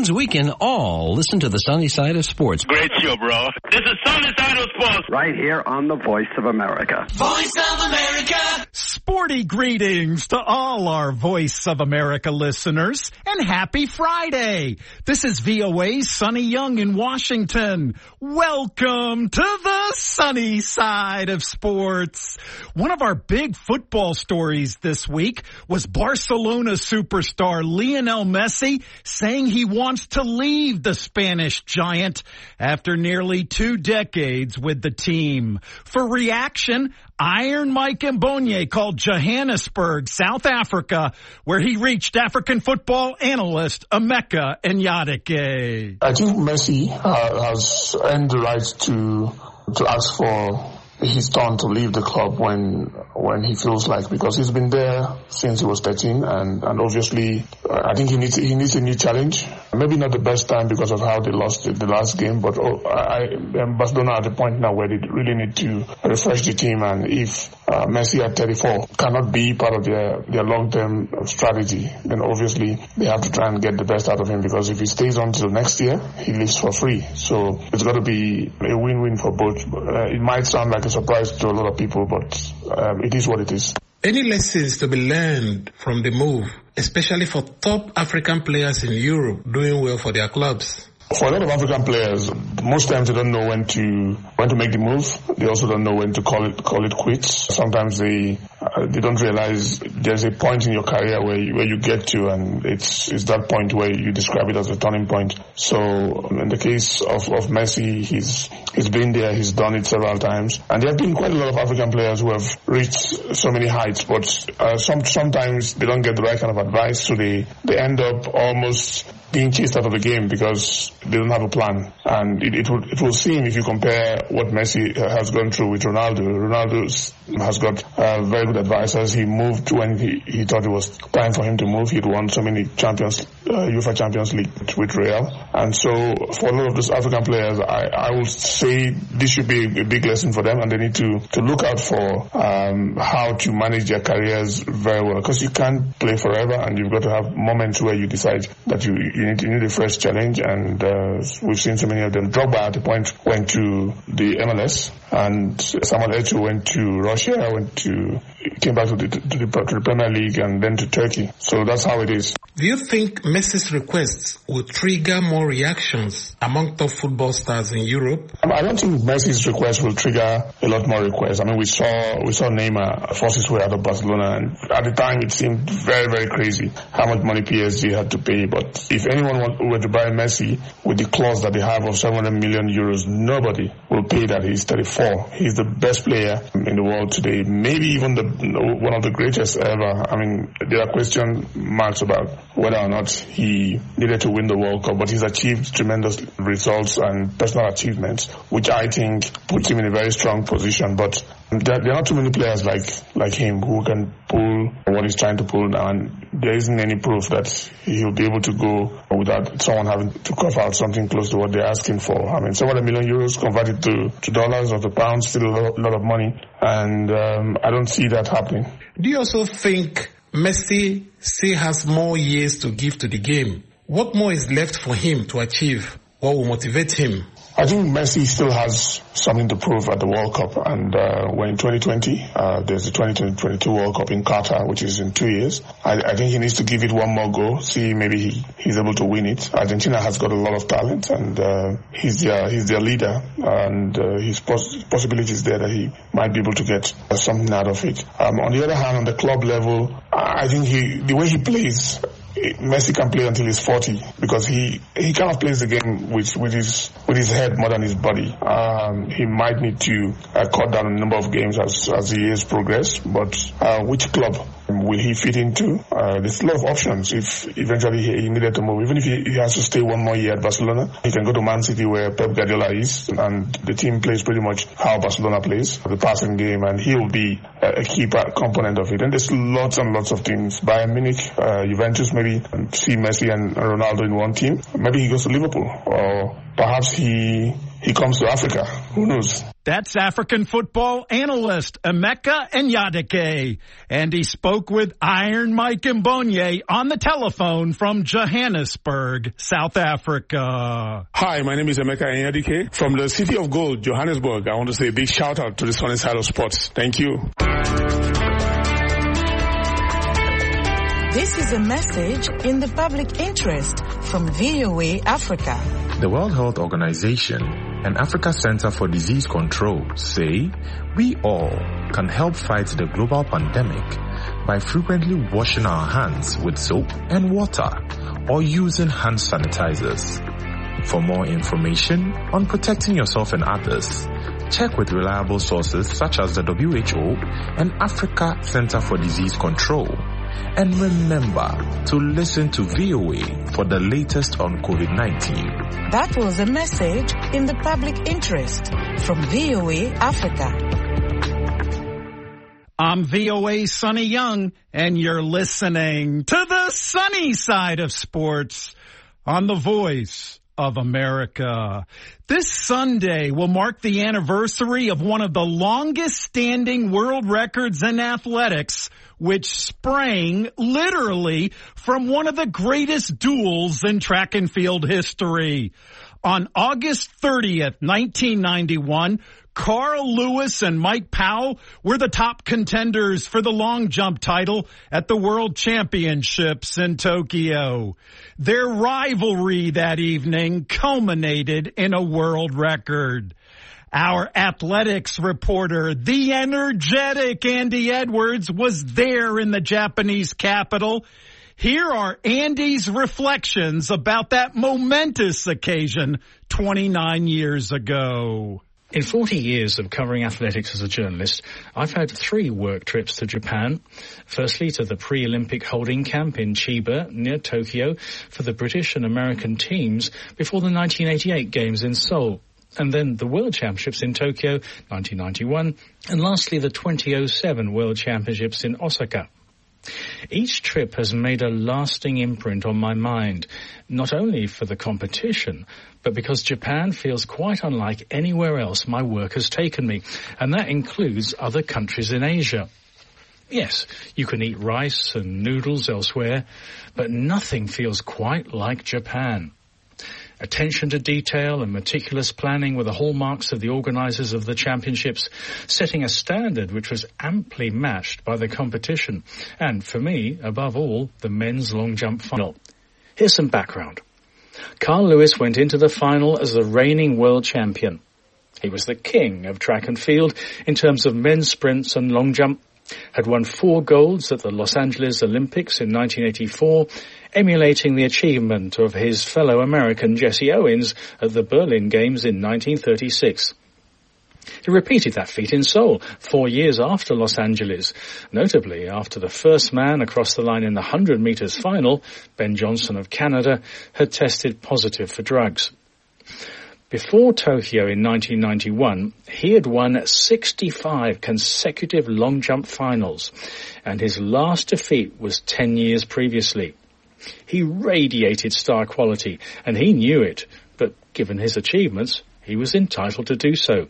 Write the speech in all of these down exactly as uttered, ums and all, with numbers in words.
means we can all listen to the sunny side of sports. Great show, bro. This is Sunny Side of Sports. Right here on the Voice of America. Voice of America. Sporty greetings to all our Voice of America listeners, and happy Friday. This is V O A's Sonny Young in Washington. Welcome to the sunny side of sports. One of our big football stories this week was Barcelona superstar Lionel Messi saying he wants to leave the Spanish giant after nearly two decades with the team. For reaction, Iron Mike Mbonye called Johannesburg, South Africa, where he reached African football analyst Emeka Nyadike. I think Messi uh, has earned the right to to ask for his turn to leave the club when when he feels like, because he's been there since he was thirteen, and and obviously uh, I think he needs he needs a new challenge. Maybe not the best time because of how they lost the, the last game, but oh, I um, Barcelona at the point now where they really need to refresh the team, and if uh, Messi at thirty-four cannot be part of their their long-term strategy, then obviously they have to try and get the best out of him, because if he stays on till next year, he leaves for free. So it's got to be a win-win for both. Uh, it might sound like a surprise to a lot of people, but um, it is what it is. Any lessons to be learned from the move, especially for top African players in Europe doing well for their clubs? For a lot of African players, most times they don't know when to when to make the move. They also don't know when to call it call it quits. Sometimes they uh, they don't realize there's a point in your career where you, where you get to, and it's it's that point where you describe it as a turning point. So in the case of, of Messi, he's he's been there, he's done it several times, and there have been quite a lot of African players who have reached so many heights, but uh, some sometimes they don't get the right kind of advice, so they they end up almost being chased out of the game because they don't have a plan. And it, it will it will seem, if you compare what Messi has gone through with Ronaldo, Ronaldo has got uh, very good advisors. He moved when he, he thought it was time for him to move. He'd won so many champions, uh, UEFA Champions League with Real. And so for a lot of those African players, I, I would say this should be a big lesson for them, and they need to, to look out for um, how to manage their careers very well, because you can't play forever, and you've got to have moments where you decide that you You need, you need a fresh challenge, and uh, we've seen so many of them. Drogba at the point went to the M L S, and Samuel Eto'o went to Russia, went to came back to the, to the to the Premier League, and then to Turkey. So that's how it is. Do you think Messi's requests will trigger more reactions among top football stars in Europe? I don't think Messi's request will trigger a lot more requests. I mean, we saw we saw Neymar force his way out of Barcelona, and at the time it seemed very, very crazy how much money P S G had to pay. But if anyone were to buy Messi with the clause that they have of seven hundred million euros, nobody will pay that. He's thirty-four. He's the best player in the world today, maybe even the one of the greatest ever. I mean, there are question marks about whether or not he needed to win the World Cup, but he's achieved tremendous results and personal achievements, which I think puts him in a very strong position. But there, there are not too many players like like him who can pull what he's trying to pull now, and there isn't any proof that he'll be able to go without someone having to cough out something close to what they're asking for. I mean, seven hundred million euros converted to, to dollars or to pounds, still a lot, a lot of money, and um, I don't see that happening. Do you also think Messi still has more years to give to the game? What more is left for him to achieve? What will motivate him? I think Messi still has something to prove at the World Cup, and uh, when in twenty twenty, uh, there's the twenty twenty-two World Cup in Qatar, which is in two years. I, I think he needs to give it one more go, see maybe he, he's able to win it. Argentina has got a lot of talent, and uh, he's their he's their leader, and uh, his pos- possibilities there that he might be able to get uh, something out of it. Um, on the other hand, on the club level, I think he the way he plays, Messi can play until he's forty, because he he kind of plays the game with with his with his head more than his body. Um, he might need to uh, cut down on the number of games as as the years progress. But uh, which club will he fit into? Uh, there's a lot of options. If eventually he, he needed to move, even if he, he has to stay one more year at Barcelona, he can go to Man City where Pep Guardiola is, and the team plays pretty much how Barcelona plays, the passing game, and he will be a, a key part, component of it. And there's lots and lots of teams. Bayern Munich, uh, Juventus, maybe see Messi and Ronaldo in one team. Maybe he goes to Liverpool, or perhaps he he comes to Africa. Who knows? That's African football analyst Emeka Enyadike. And he spoke with Iron Mike Mbonye on the telephone from Johannesburg, South Africa. Hi, my name is Emeka Enyadike from the City of Gold, Johannesburg. I want to say a big shout out to the Sunny Side of Sports. Thank you. This is a message in the public interest from V O A Africa. The World Health Organization and Africa Center for Disease Control say we all can help fight the global pandemic by frequently washing our hands with soap and water or using hand sanitizers. For more information on protecting yourself and others, check with reliable sources such as the W H O and Africa Center for Disease Control. And remember to listen to V O A for the latest on COVID nineteen. That was a message in the public interest from V O A Africa. I'm V O A's Sonny Young, and you're listening to the sunny side of sports on the Voice of America. This Sunday will mark the anniversary of one of the longest-standing world records in athletics, which sprang literally from one of the greatest duels in track and field history. On August thirtieth, nineteen ninety-one, Carl Lewis and Mike Powell were the top contenders for the long jump title at the World Championships in Tokyo. Their rivalry that evening culminated in a world record. Our athletics reporter, the energetic Andy Edwards, was there in the Japanese capital. Here are Andy's reflections about that momentous occasion twenty-nine years ago. In forty years of covering athletics as a journalist, I've had three work trips to Japan. Firstly, to the pre-Olympic holding camp in Chiba, near Tokyo, for the British and American teams before the nineteen eighty-eight Games in Seoul. And then the World Championships in Tokyo, nineteen ninety-one. And lastly, the twenty oh seven World Championships in Osaka. Each trip has made a lasting imprint on my mind, not only for the competition, but because Japan feels quite unlike anywhere else my work has taken me, and that includes other countries in Asia. Yes, you can eat rice and noodles elsewhere, but nothing feels quite like Japan. Attention to detail and meticulous planning were the hallmarks of the organisers of the championships, setting a standard which was amply matched by the competition, and for me, above all, the men's long jump final. Here's some background. Carl Lewis went into the final as the reigning world champion. He was the king of track and field in terms of men's sprints and long jump, had won four golds at the Los Angeles Olympics in nineteen eighty-four, emulating the achievement of his fellow American Jesse Owens at the Berlin Games in nineteen thirty-six. He repeated that feat in Seoul four years after Los Angeles, notably after the first man across the line in the one hundred metres final, Ben Johnson of Canada, had tested positive for drugs. Before Tokyo in nineteen ninety-one, he had won sixty-five consecutive long jump finals, and his last defeat was ten years previously. He radiated star quality, and he knew it, but given his achievements, he was entitled to do so.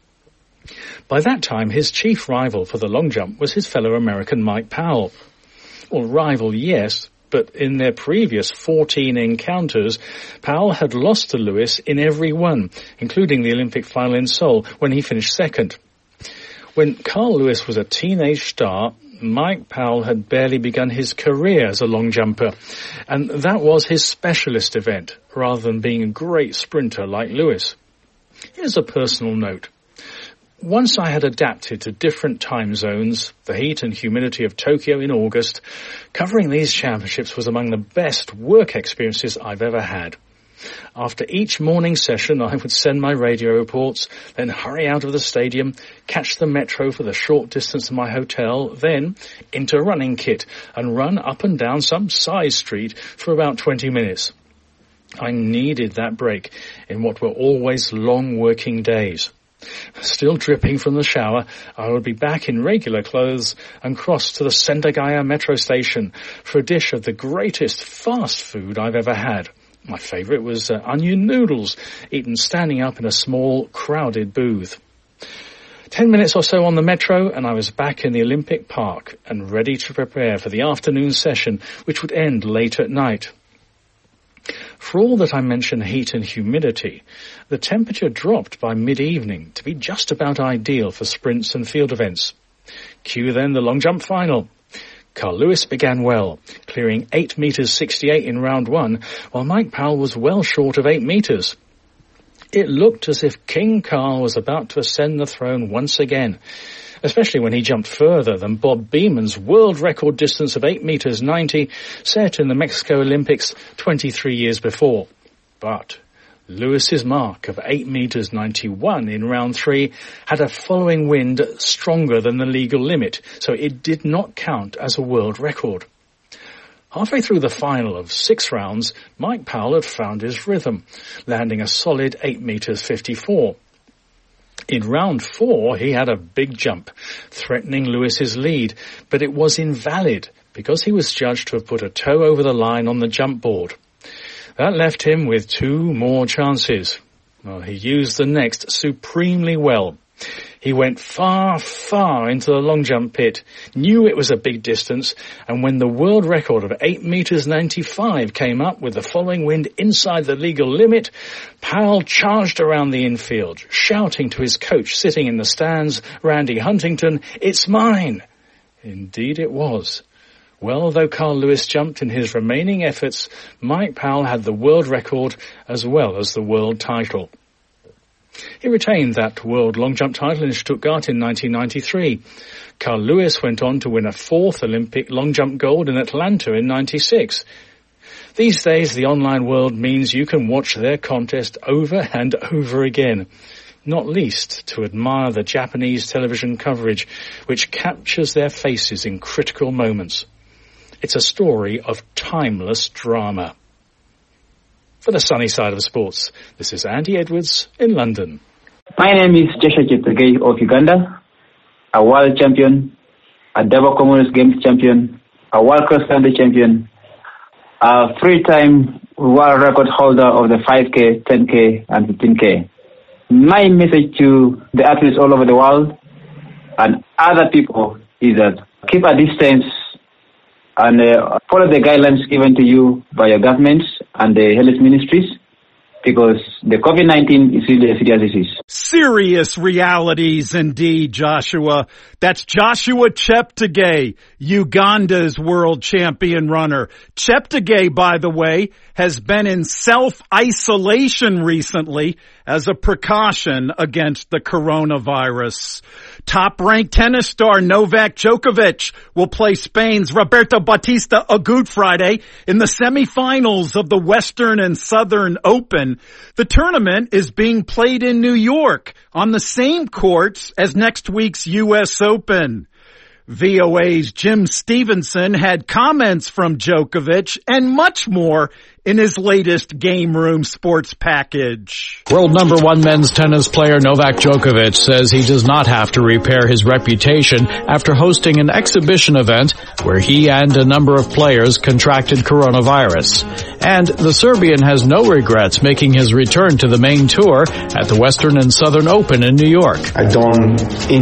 By that time, his chief rival for the long jump was his fellow American Mike Powell. Well, rival, yes, but in their previous fourteen encounters, Powell had lost to Lewis in every one, including the Olympic final in Seoul, when he finished second. When Carl Lewis was a teenage star, Mike Powell had barely begun his career as a long jumper, and that was his specialist event, rather than being a great sprinter like Lewis. Here's a personal note. Once I had adapted to different time zones, the heat and humidity of Tokyo in August, covering these championships was among the best work experiences I've ever had. After each morning session, I would send my radio reports, then hurry out of the stadium, catch the metro for the short distance to my hotel, then into running kit and run up and down some side street for about twenty minutes. I needed that break in what were always long working days. Still dripping from the shower, I would be back in regular clothes and cross to the Sendagaya metro station for a dish of the greatest fast food I've ever had. My favourite was uh, onion noodles, eaten standing up in a small, crowded booth. Ten minutes or so on the metro, and I was back in the Olympic Park and ready to prepare for the afternoon session, which would end late at night. For all that I mention heat and humidity, the temperature dropped by mid-evening to be just about ideal for sprints and field events. Cue then the long jump final. Carl Lewis began well, clearing eight metres sixty-eight in round one, while Mike Powell was well short of eight metres. It looked as if King Carl was about to ascend the throne once again, especially when he jumped further than Bob Beeman's world record distance of eight metres ninety set in the Mexico Olympics twenty-three years before. But Lewis's mark of eight metres ninety-one in round three had a following wind stronger than the legal limit, so it did not count as a world record. Halfway through the final of six rounds, Mike Powell had found his rhythm, landing a solid eight metres fifty-four. In round four, he had a big jump, threatening Lewis's lead, but it was invalid because he was judged to have put a toe over the line on the jump board. That left him with two more chances. Well, he used the next supremely well. He went far, far into the long jump pit, knew it was a big distance, and when the world record of eight metres ninety-five came up with the following wind inside the legal limit, Powell charged around the infield, shouting to his coach sitting in the stands, Randy Huntington, "It's mine!" Indeed it was. Well, though Carl Lewis jumped in his remaining efforts, Mike Powell had the world record as well as the world title. He retained that world long jump title in Stuttgart in nineteen ninety-three. Carl Lewis went on to win a fourth Olympic long jump gold in Atlanta in ninety-six. These days, the online world means you can watch their contest over and over again, not least to admire the Japanese television coverage, which captures their faces in critical moments. It's a story of timeless drama. For the sunny side of sports, this is Andy Edwards in London. My name is Joshua Cheptegei of Uganda, a world champion, a double Commonwealth Games champion, a world cross-country champion, a three-time world record holder of the five K, ten K, and fifteen K. My message to the athletes all over the world and other people is that keep a distance and uh, follow the guidelines given to you by your governments and the health ministries, because the COVID nineteen is really a serious disease. Serious realities indeed, Joshua. That's Joshua Cheptegei, Uganda's world champion runner. Cheptegei, by the way, has been in self-isolation recently as a precaution against the coronavirus. Top-ranked tennis star Novak Djokovic will play Spain's Roberto Bautista Agut Friday in the semifinals of the Western and Southern Open. The tournament is being played in New York on the same courts as next week's U S Open. V O A's Jim Stevenson had comments from Djokovic and much more in his latest Game Room Sports package. World number one men's tennis player Novak Djokovic says he does not have to repair his reputation after hosting an exhibition event where he and a number of players contracted coronavirus. And the Serbian has no regrets making his return to the main tour at the Western and Southern Open in New York. I don't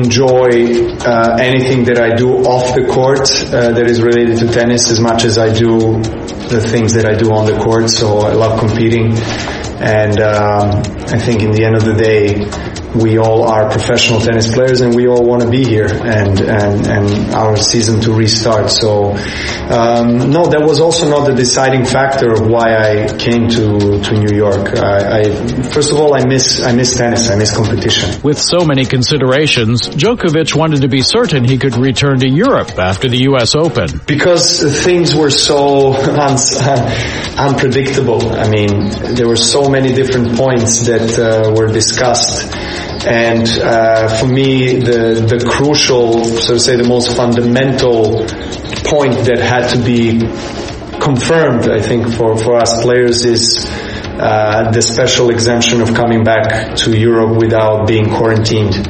enjoy uh, anything that I do off the court uh, that is related to tennis as much as I do the things that I do on the court. So I love competing, and um, I think in the end of the day, we all are professional tennis players, and we all want to be here and and and our season to restart. So um, no, that was also not the deciding factor of why I came to to New York. I, I first of all, I miss I miss tennis. I miss competition. With so many considerations, Djokovic wanted to be certain he could return to Europe after the U S Open because things were so un- unpredictable. I mean, there were so many different points that uh, were discussed. And uh, for me, the the crucial, so to say, the most fundamental point that had to be confirmed, I think, for, for us players is uh, the special exemption of coming back to Europe without being quarantined.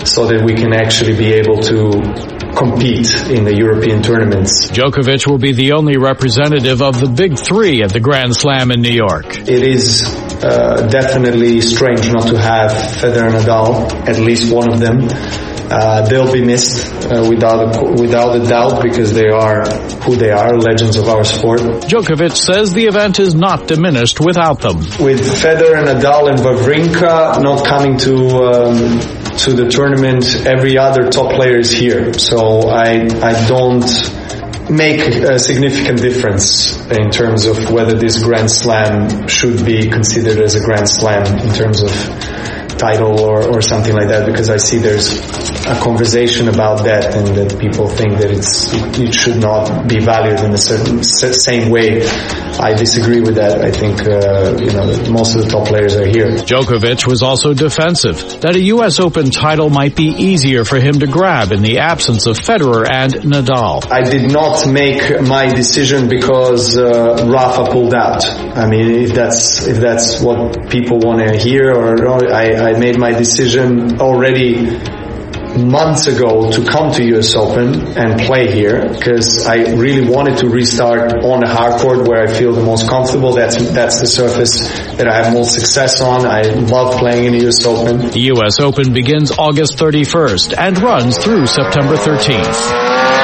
so that we can actually be able to compete in the European tournaments. Djokovic will be the only representative of the big three at the Grand Slam in New York. It is uh, definitely strange not to have Federer and Nadal, at least one of them. Uh, they'll be missed uh, without a, without a doubt because they are who they are, legends of our sport. Djokovic says the event is not diminished without them. With Federer, Nadal and Wawrinka not coming to um, to the tournament, every other top player is here. So I I don't make a significant difference in terms of whether this Grand Slam should be considered as a Grand Slam in terms of title or, or something like that, because I see there's a conversation about that and that people think that it's it should not be valued in a certain same way. I disagree with that. I think uh, you know most of the top players are here. Djokovic was also defensive that a U S Open title might be easier for him to grab in the absence of Federer and Nadal. I did not make my decision because uh, Rafa pulled out. I mean, if that's if that's what people want to hear, or, or I, I made my decision already months ago to come to U S Open and play here because I really wanted to restart on a hard court where I feel the most comfortable. That's that's the surface that I have most success on. I love playing in the U S Open. The U S Open begins August thirty-first and runs through September thirteenth.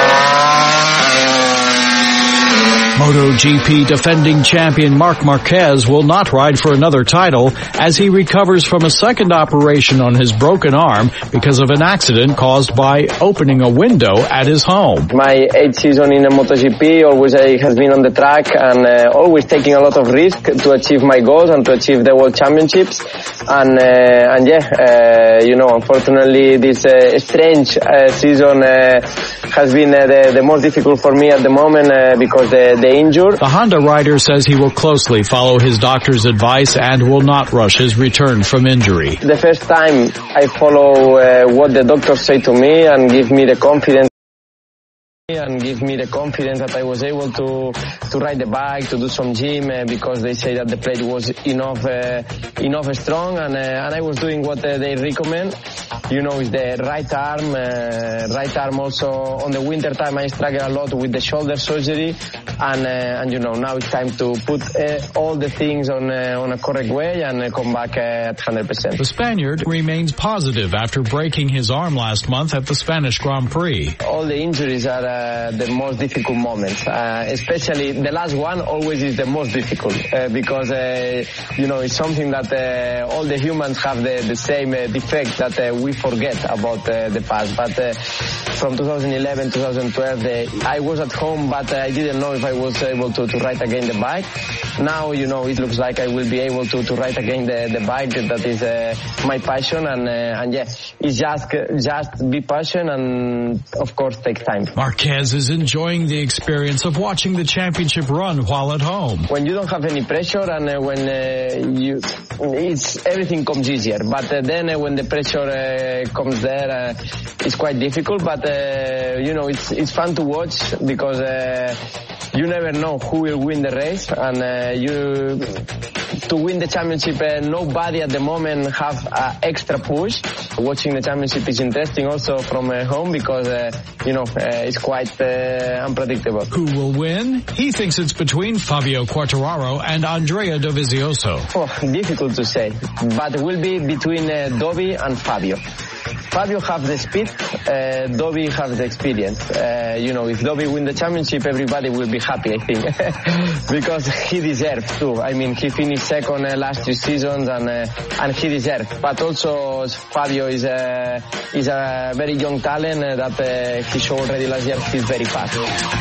MotoGP defending champion Marc Marquez will not ride for another title as he recovers from a second operation on his broken arm because of an accident caused by opening a window at his home. My eighth season in the MotoGP always uh, has been on the track and uh, always taking a lot of risk to achieve my goals and to achieve the World Championships. And uh, and yeah, uh, you know, unfortunately this uh, strange uh, season uh, has been uh, the, the most difficult for me at the moment uh, because the, the injured. The Honda rider says he will closely follow his doctor's advice and will not rush his return from injury. The first time I follow uh, what the doctors say to me and give me the confidence and give me the confidence that I was able to to ride the bike, to do some gym uh, because they say that the plate was enough uh, enough strong and uh, and I was doing what uh, they recommend. You know, is the right arm, uh, right arm also on the winter time I struggle a lot with the shoulder surgery and uh, and you know now it's time to put uh, all the things on uh, on a correct way and uh, come back uh, at one hundred percent. The Spaniard remains positive after breaking his arm last month at the Spanish Grand Prix. All the injuries are uh, the most difficult moments, uh, especially the last one always is the most difficult uh, because uh, you know it's something that uh, all the humans have the, the same uh, defect that uh, we forget about uh, the past. But uh, from twenty eleven, twenty twelve, uh, I was at home, but uh, I didn't know if I was able to, to ride again the bike. Now, you know, it looks like I will be able to, to ride again the, the bike. That is uh, my passion, and uh, and yeah, it's just just be patient and of course take time. Marquez is enjoying the experience of watching the championship run while at home. When you don't have any pressure and uh, when uh, you, it's everything comes easier. But uh, then uh, when the pressure uh, comes there, uh, it's quite difficult. But uh, you know, it's it's fun to watch because uh, you never know who will win the race, and uh, you to win the championship. Uh, nobody at the moment have an extra push. Watching the championship is interesting also from uh, home because uh, you know uh, it's quite uh, unpredictable. Who will win? He thinks it's between Fabio Quartararo and Andrea Dovizioso. Oh, difficult to say, but it will be between uh, Dovi and Fabio. Fabio have the speed, uh, Dovi have the experience. Uh, you know, if Dovi win the championship, everybody will be happy, I think, because he deserves too. I mean, he finished second uh, last two seasons, and uh, and he deserves. But also, Fabio is a is a very young talent uh, that uh, he showed already last year. He's very fast.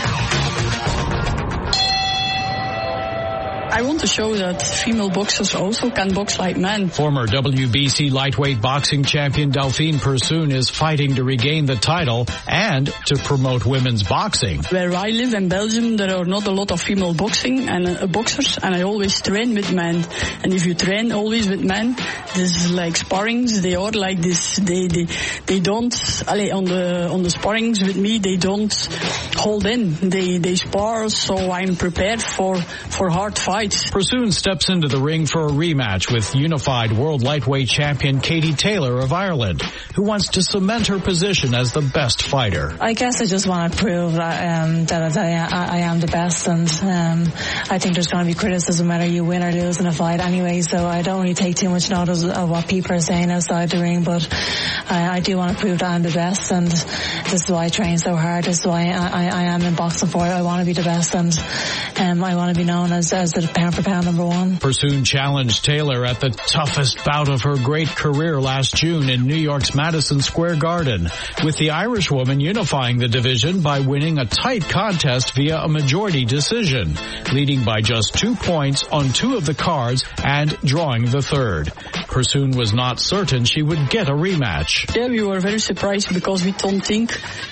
I want to show that female boxers also can box like men. Former W B C lightweight boxing champion Delphine Persoon is fighting to regain the title and to promote women's boxing. Where I live in Belgium, there are not a lot of female boxing and uh, boxers, and I always train with men. And if you train always with men, this is like sparrings. They are like this. They they they don't. Allez, on the on the sparrings with me, they don't hold in. They they spar, so I'm prepared for for hard fights. fights. Persoon steps into the ring for a rematch with unified world lightweight champion Katie Taylor of Ireland, who wants to cement her position as the best fighter. I guess I just want to prove that, um, that I, I am the best, and um, I think there's going to be criticism whether you win or lose in a fight anyway, so I don't really take too much notice of what people are saying outside the ring, but I, I do want to prove that I'm the best, and this is why I train so hard. This is why I, I, I am in boxing for it. I want to be the best, and um, I want to be known as, as the pound for pound number one. Persoon challenged Taylor at the toughest bout of her great career last June in New York's Madison Square Garden, with the Irish woman unifying the division by winning a tight contest via a majority decision, leading by just two points on two of the cards and drawing the third. Persoon was not certain she would get a rematch. Yeah, we were very surprised because we don't think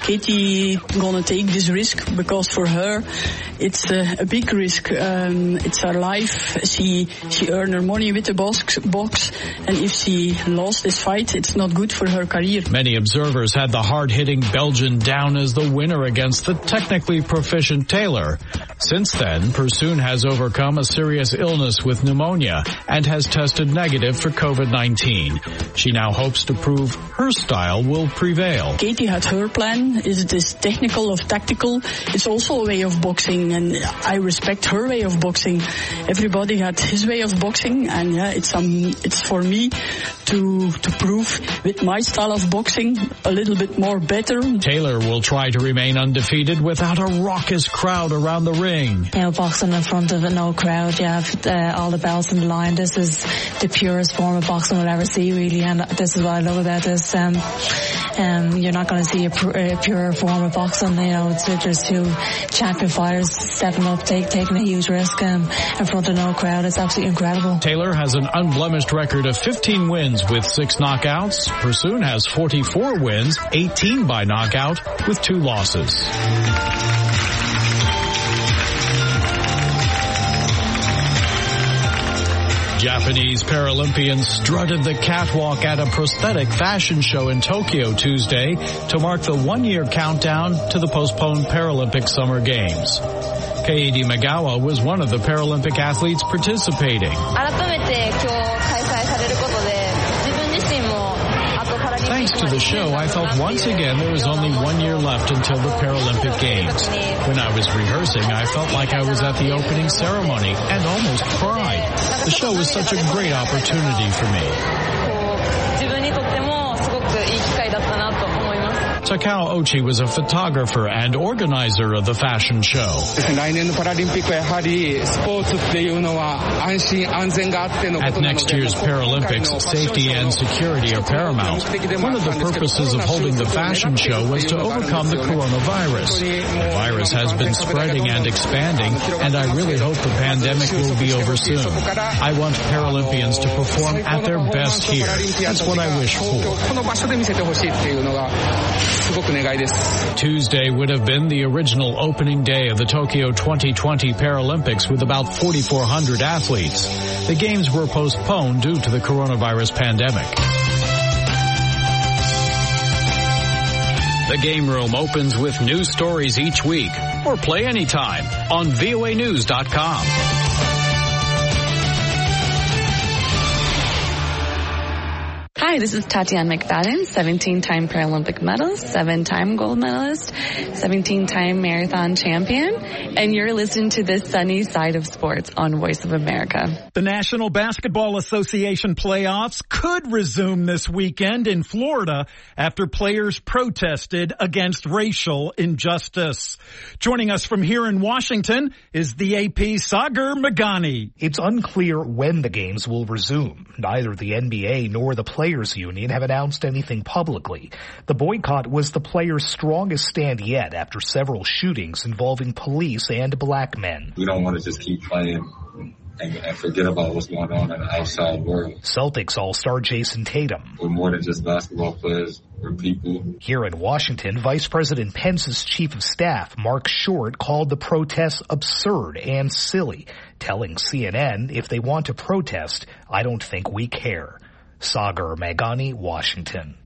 Katie gonna take this risk, because for her it's a, a big risk. Um, it's her life. She she earned her money with the box, box, and if she lost this fight, it's not good for her career. Many observers had the hard-hitting Belgian down as the winner against the technically proficient Taylor. Since then, Persoon has overcome a serious illness with pneumonia and has tested negative for covid nineteen. She now hopes to prove her style will prevail. Katie had her plan. Is it this technical or tactical? It's also a way of boxing, and I respect her way of boxing. Everybody had his way of boxing, and yeah, it's um, it's for me to to prove with my style of boxing a little bit more better. Taylor will try to remain undefeated without a raucous crowd around the ring. You know, boxing in front of no crowd, you have uh, all the belts in the line. This is the purest form of boxing we'll ever see, really, and this is what I love about this. Um, um, you're not going to see a, pr- a pure form of boxing. You know, it's, there's two champion fighters stepping up, take, taking a huge risk um, in front of no crowd. It's absolutely incredible. Taylor has an unblemished record of fifteen wins with six knockouts. Persoon has forty-four wins, eighteen by knockout, with two losses. Japanese Paralympians strutted the catwalk at a prosthetic fashion show in Tokyo Tuesday to mark the one-year countdown to the postponed Paralympic Summer Games. Kaidi Magawa was one of the Paralympic athletes participating. Thanks to the show, I felt once again there was only one year left until the Paralympic Games. When I was rehearsing, I felt like I was at the opening ceremony and almost cried. The show was such a great opportunity for me. Takao Ochi was a photographer and organizer of the fashion show. At next year's Paralympics, safety and security are paramount. One of the purposes of holding the fashion show was to overcome the coronavirus. The virus has been spreading and expanding, and I really hope the pandemic will be over soon. I want Paralympians to perform at their best here. That's what I wish for. Tuesday would have been the original opening day of the Tokyo twenty twenty Paralympics with about forty-four hundred athletes. The games were postponed due to the coronavirus pandemic. The Game Room opens with news stories each week, or play anytime on V O A news dot com. Hi, this is Tatiana McFadden, seventeen-time Paralympic medalist, seven-time gold medalist, seventeen-time marathon champion, and you're listening to the sunny side of sports on Voice of America. The National Basketball Association playoffs could resume this weekend in Florida after players protested against racial injustice. Joining us from here in Washington is the A P's Sagar Meghani. It's unclear when the games will resume. Neither the N B A nor the Players Union have announced anything publicly. The boycott was the players' strongest stand yet after several shootings involving police and black men. We don't want to just keep playing and, and forget about what's going on in the outside world. Celtics All-Star Jason Tatum. We're more than just basketball players. We're people. Here in Washington, Vice President Pence's chief of staff, Mark Short, called the protests absurd and silly, telling C N N, if they want to protest, I don't think we care. Sagar Meghani, Washington.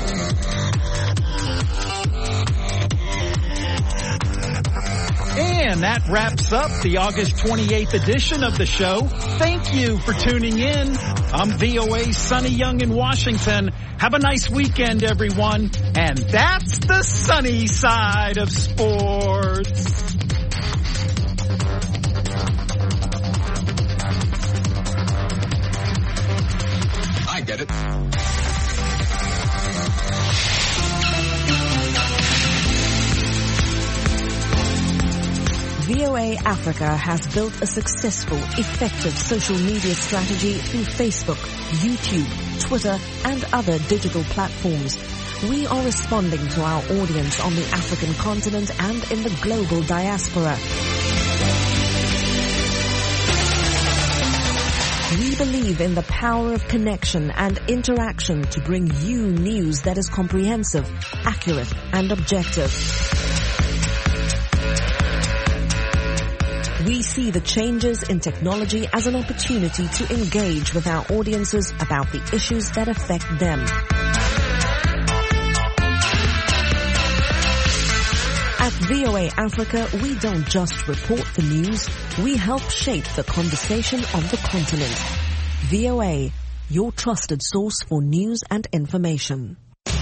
And And that wraps up the August twenty-eighth edition of the show. Thank you for tuning in. I'm V O A's Sonny Young in Washington. Have a nice weekend, everyone. And that's the sunny side of sports. I get it. V O A Africa has built a successful, effective social media strategy through Facebook, YouTube, Twitter, and other digital platforms. We are responding to our audience on the African continent and in the global diaspora. We believe in the power of connection and interaction to bring you news that is comprehensive, accurate, and objective. We see the changes in technology as an opportunity to engage with our audiences about the issues that affect them. At V O A Africa, we don't just report the news, we help shape the conversation of the continent. V O A, your trusted source for news and information.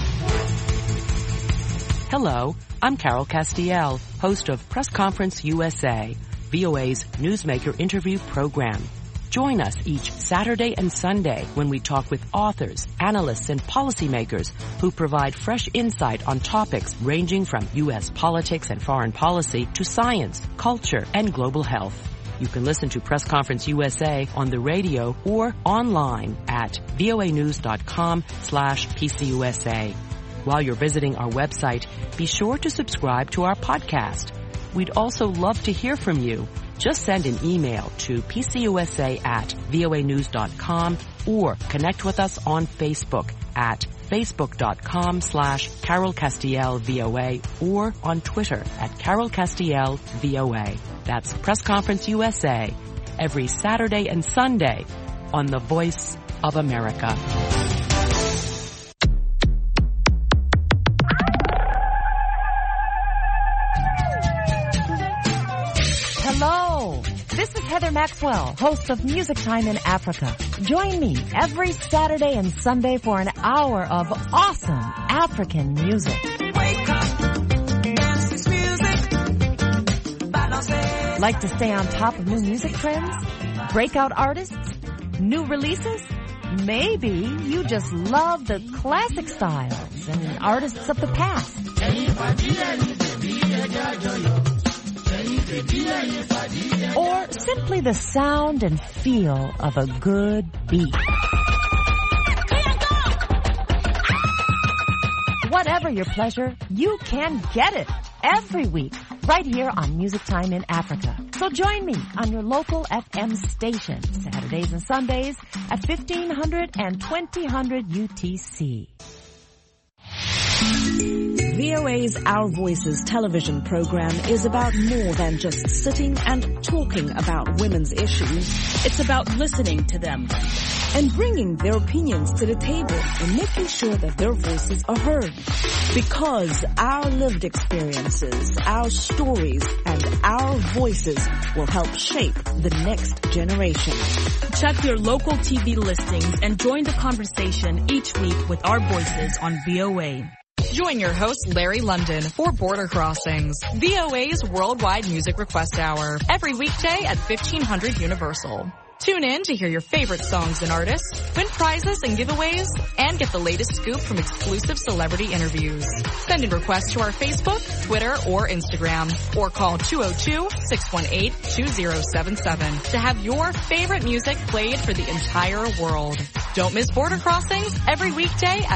Hello, I'm Carol Castiel, host of Press Conference U S A, V O A's Newsmaker interview program. Join us each Saturday and Sunday when we talk with authors, analysts, and policymakers who provide fresh insight on topics ranging from U S politics and foreign policy to science, culture, and global health. You can listen to Press Conference U S A on the radio or online at voanews.com slash PCUSA. While you're visiting our website, be sure to subscribe to our podcast. We'd also love to hear from you. Just send an email to pcusa at voanews dot com or connect with us on Facebook at facebook.com slash Carol Castiel VOA or on Twitter at Carol Castiel VOA. That's Press Conference U S A every Saturday and Sunday on the Voice of America. Hello, this is Heather Maxwell, host of Music Time in Africa. Join me every Saturday and Sunday for an hour of awesome African music. Wake up, dance this music. Like to stay on top of new music trends? Breakout artists? New releases? Maybe you just love the classic styles and artists of the past. Or simply the sound and feel of a good beat. Whatever your pleasure, you can get it every week right here on Music Time in Africa. So join me on your local F M station, Saturdays and Sundays at fifteen hundred and twenty hundred U T C. V O A's Our Voices television program is about more than just sitting and talking about women's issues. It's about listening to them and bringing their opinions to the table and making sure that their voices are heard. Because our lived experiences, our stories, and our voices will help shape the next generation. Check your local T V listings and join the conversation each week with our voices on V O A. Join your host, Larry London, for Border Crossings, V O A's Worldwide Music Request Hour, every weekday at fifteen hundred Universal. Tune in to hear your favorite songs and artists, win prizes and giveaways, and get the latest scoop from exclusive celebrity interviews. Send in requests to our Facebook, Twitter, or Instagram, or call two oh two, six one eight, two oh seven seven to have your favorite music played for the entire world. Don't miss Border Crossings every weekday at